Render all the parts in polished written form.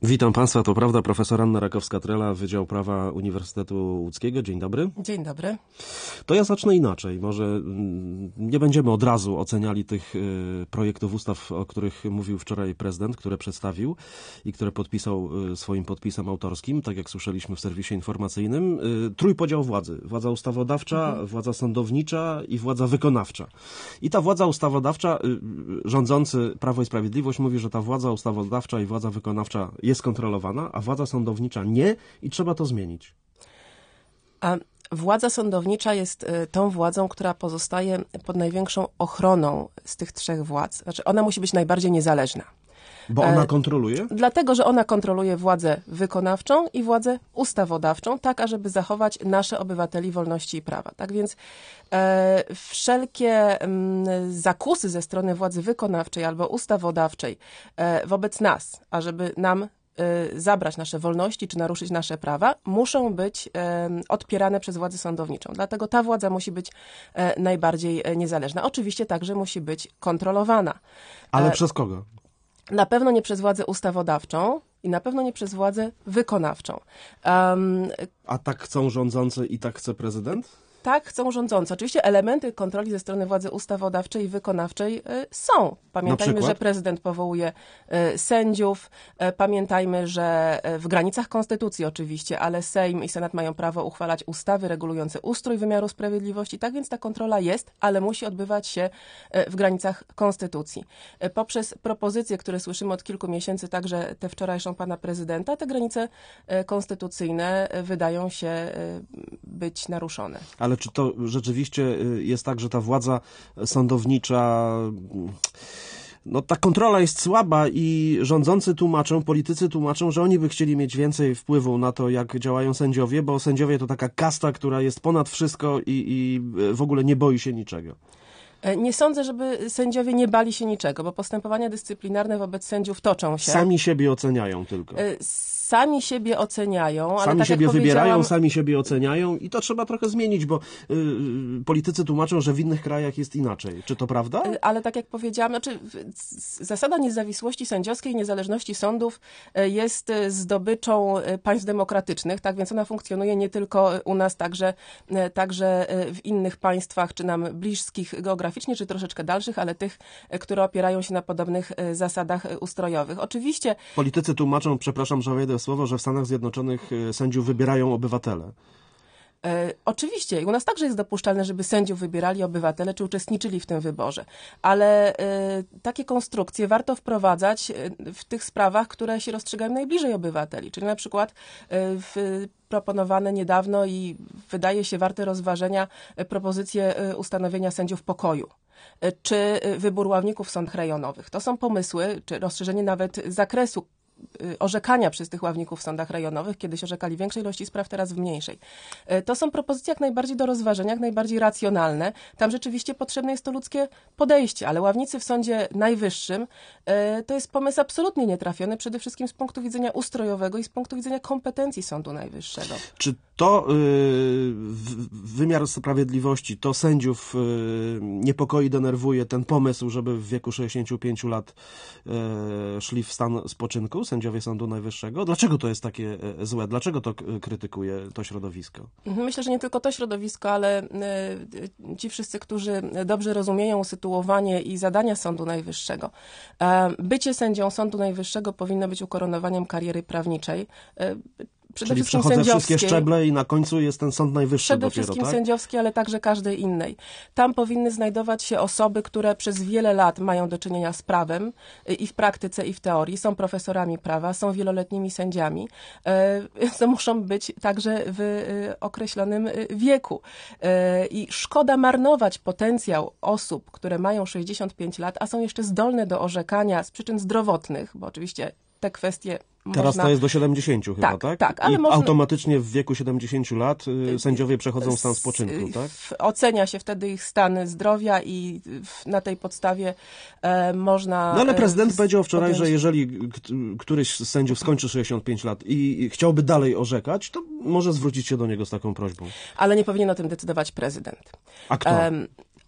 Witam Państwa, to prawda, profesor Anna Rakowska-Trela, Wydział Prawa Uniwersytetu Łódzkiego. Dzień dobry. Dzień dobry. To ja zacznę inaczej. Może nie będziemy od razu oceniali tych projektów ustaw, o których mówił wczoraj prezydent, które przedstawił i które podpisał swoim podpisem autorskim, tak jak słyszeliśmy w serwisie informacyjnym. Trójpodział władzy. Władza ustawodawcza, władza sądownicza i władza wykonawcza. I ta władza ustawodawcza, rządzący Prawo i Sprawiedliwość mówi, że ta władza ustawodawcza i władza wykonawcza jest kontrolowana, a władza sądownicza nie i trzeba to zmienić. A władza sądownicza jest tą władzą, która pozostaje pod największą ochroną z tych trzech władz. Znaczy, ona musi być najbardziej niezależna. Bo ona kontroluje? Dlatego, że ona kontroluje władzę wykonawczą i władzę ustawodawczą, tak ażeby zachować nasze obywateli wolności i prawa. Tak więc wszelkie zakusy ze strony władzy wykonawczej albo ustawodawczej wobec nas, ażeby nam zabrać nasze wolności czy naruszyć nasze prawa, muszą być odpierane przez władzę sądowniczą. Dlatego ta władza musi być najbardziej niezależna. Oczywiście także musi być kontrolowana. Ale przez kogo? Na pewno nie przez władzę ustawodawczą i na pewno nie przez władzę wykonawczą. A tak chcą rządzący i tak chce prezydent? Tak chcą rządzący. Oczywiście elementy kontroli ze strony władzy ustawodawczej i wykonawczej są. Pamiętajmy, że prezydent powołuje sędziów. Pamiętajmy, że w granicach konstytucji oczywiście, ale Sejm i Senat mają prawo uchwalać ustawy regulujące ustrój wymiaru sprawiedliwości. Tak więc ta kontrola jest, ale musi odbywać się w granicach konstytucji. Poprzez propozycje, które słyszymy od kilku miesięcy, także tę wczorajszą pana prezydenta, te granice konstytucyjne wydają się być naruszone. Ale czy to rzeczywiście jest tak, że ta władza sądownicza, no ta kontrola jest słaba i rządzący tłumaczą, politycy tłumaczą, że oni by chcieli mieć więcej wpływu na to, jak działają sędziowie, bo sędziowie to taka kasta, która jest ponad wszystko i w ogóle nie boi się niczego. Nie sądzę, żeby sędziowie nie bali się niczego, bo postępowania dyscyplinarne wobec sędziów toczą się. Sami siebie oceniają tylko. Sami siebie oceniają, ale sami tak siebie jak wybierają, sami siebie oceniają i to trzeba trochę zmienić, bo politycy tłumaczą, że w innych krajach jest inaczej. Czy to prawda? Ale tak jak powiedziałam, znaczy zasada niezawisłości sędziowskiej i niezależności sądów jest zdobyczą państw demokratycznych, tak więc ona funkcjonuje nie tylko u nas, także w innych państwach, czy nam bliskich geograficznie, czy troszeczkę dalszych, ale tych, które opierają się na podobnych zasadach ustrojowych. Oczywiście politycy tłumaczą, przepraszam, że wejdę w słowo, że w Stanach Zjednoczonych sędziów wybierają obywatele. Oczywiście. I u nas także jest dopuszczalne, żeby sędziów wybierali obywatele, czy uczestniczyli w tym wyborze. Ale takie konstrukcje warto wprowadzać w tych sprawach, które się rozstrzygają najbliżej obywateli. Czyli na przykład proponowane niedawno i wydaje się warte rozważenia propozycje ustanowienia sędziów pokoju, czy wybór ławników w sądach rejonowych. To są pomysły, czy rozszerzenie nawet zakresu orzekania przez tych ławników w sądach rejonowych. Kiedyś orzekali w większej ilości spraw, teraz w mniejszej. To są propozycje jak najbardziej do rozważenia, jak najbardziej racjonalne. Tam rzeczywiście potrzebne jest to ludzkie podejście, ale ławnicy w Sądzie Najwyższym to jest pomysł absolutnie nietrafiony, przede wszystkim z punktu widzenia ustrojowego i z punktu widzenia kompetencji Sądu Najwyższego. Czy to wymiar sprawiedliwości, to sędziów niepokoi, denerwuje ten pomysł, żeby w wieku 65 lat szli w stan spoczynku sędziowie Sądu Najwyższego? Dlaczego to jest takie złe? Dlaczego to krytykuje to środowisko? Myślę, że nie tylko to środowisko, ale ci wszyscy, którzy dobrze rozumieją usytuowanie i zadania Sądu Najwyższego. Bycie sędzią Sądu Najwyższego powinno być ukoronowaniem kariery prawniczej. Czyli przechodzę wszystkie szczeble i na końcu jest ten Sąd Najwyższy przede dopiero, wszystkim tak? sędziowskiej, ale także każdej innej. Tam powinny znajdować się osoby, które przez wiele lat mają do czynienia z prawem i w praktyce, i w teorii. Są profesorami prawa, są wieloletnimi sędziami. To muszą być także w określonym wieku. I szkoda marnować potencjał osób, które mają 65 lat, a są jeszcze zdolne do orzekania z przyczyn zdrowotnych, bo oczywiście te kwestie Teraz to jest do 70 chyba, tak? Tak, ale i automatycznie w wieku 70 lat sędziowie przechodzą w stan spoczynku, tak? Ocenia się wtedy ich stan zdrowia i na tej podstawie można... No ale prezydent powiedział wczoraj, że jeżeli któryś z sędziów skończy 65 lat i chciałby dalej orzekać, to może zwrócić się do niego z taką prośbą. Ale nie powinien o tym decydować prezydent. A kto?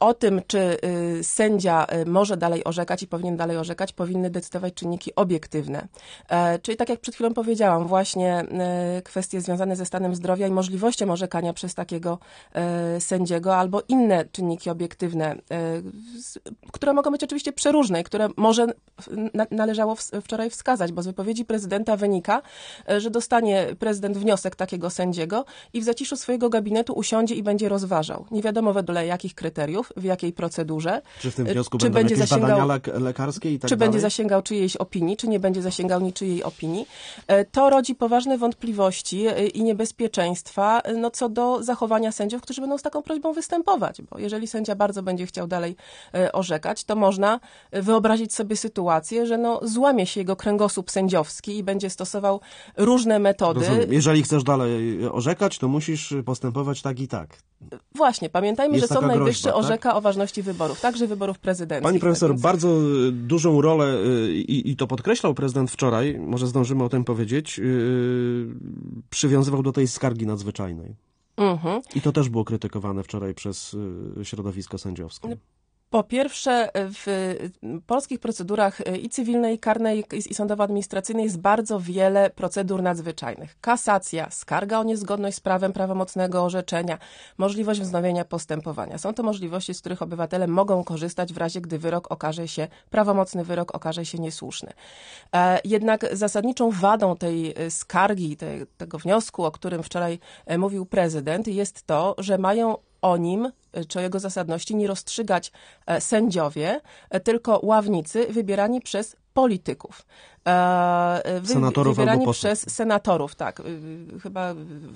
O tym, czy sędzia może dalej orzekać i powinien dalej orzekać, powinny decydować czynniki obiektywne. Czyli tak jak przed chwilą powiedziałam, właśnie kwestie związane ze stanem zdrowia i możliwością orzekania przez takiego sędziego albo inne czynniki obiektywne, które mogą być oczywiście przeróżne i które może należało wczoraj wskazać, bo z wypowiedzi prezydenta wynika, że dostanie prezydent wniosek takiego sędziego i w zaciszu swojego gabinetu usiądzie i będzie rozważał. Nie wiadomo wedle jakich kryteriów, w jakiej procedurze. Czy w tym wniosku będą jakieś badania lekarskie i tak czy dalej? będzie zasięgał czyjejś opinii, czy nie będzie zasięgał niczyjej opinii. To rodzi poważne wątpliwości i niebezpieczeństwa co do zachowania sędziów, którzy będą z taką prośbą występować, bo jeżeli sędzia bardzo będzie chciał dalej orzekać, to można wyobrazić sobie sytuację, że złamie się jego kręgosłup sędziowski i będzie stosował różne metody. Rozumiem. Jeżeli chcesz dalej orzekać, to musisz postępować tak i tak. Właśnie, pamiętajmy, Jest że Sąd Najwyższy groźba, orzeka o ważności wyborów, także wyborów prezydenckich. Pani profesor, bardzo dużą rolę, i to podkreślał prezydent wczoraj, może zdążymy o tym powiedzieć, przywiązywał do tej skargi nadzwyczajnej. I to też było krytykowane wczoraj przez środowisko sędziowskie. Po pierwsze, w polskich procedurach i cywilnej, i karnej, i sądowo-administracyjnej jest bardzo wiele procedur nadzwyczajnych. Kasacja, skarga o niezgodność z prawem prawomocnego orzeczenia, możliwość wznowienia postępowania. Są to możliwości, z których obywatele mogą korzystać w razie, gdy prawomocny wyrok okaże się niesłuszny. Jednak zasadniczą wadą tej skargi, tego wniosku, o którym wczoraj mówił prezydent, jest to, że mają o nim, czy o jego zasadności nie rozstrzygać sędziowie, tylko ławnicy wybierani przez polityków. Senatorów wybierani albo posłów. przez senatorów, tak. Chyba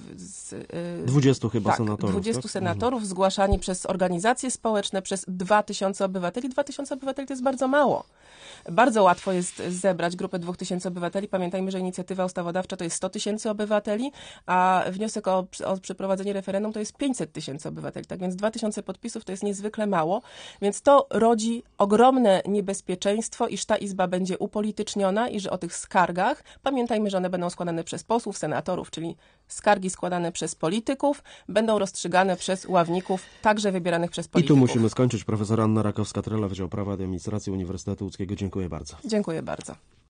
20 chyba tak, senatorów. 20 senatorów zgłaszani przez organizacje społeczne, przez 2000 obywateli. 2000 obywateli to jest bardzo mało. Bardzo łatwo jest zebrać grupę 2000 obywateli. Pamiętajmy, że inicjatywa ustawodawcza to jest 100 000 obywateli, a wniosek o przeprowadzenie referendum to jest 500 000 obywateli. Tak więc 2000 podpisów to jest niezwykle mało, więc to rodzi ogromne niebezpieczeństwo, iż ta izba będzie upolityczniona i że o tych skargach, pamiętajmy, że one będą składane przez posłów, senatorów, czyli skargi składane przez polityków, będą rozstrzygane przez ławników, także wybieranych przez polityków. I tu musimy skończyć. Profesor Anna Rakowska-Trela, Wydział Prawa i Administracji Uniwersytetu Łódzkiego. Dziękuję bardzo. Dziękuję bardzo.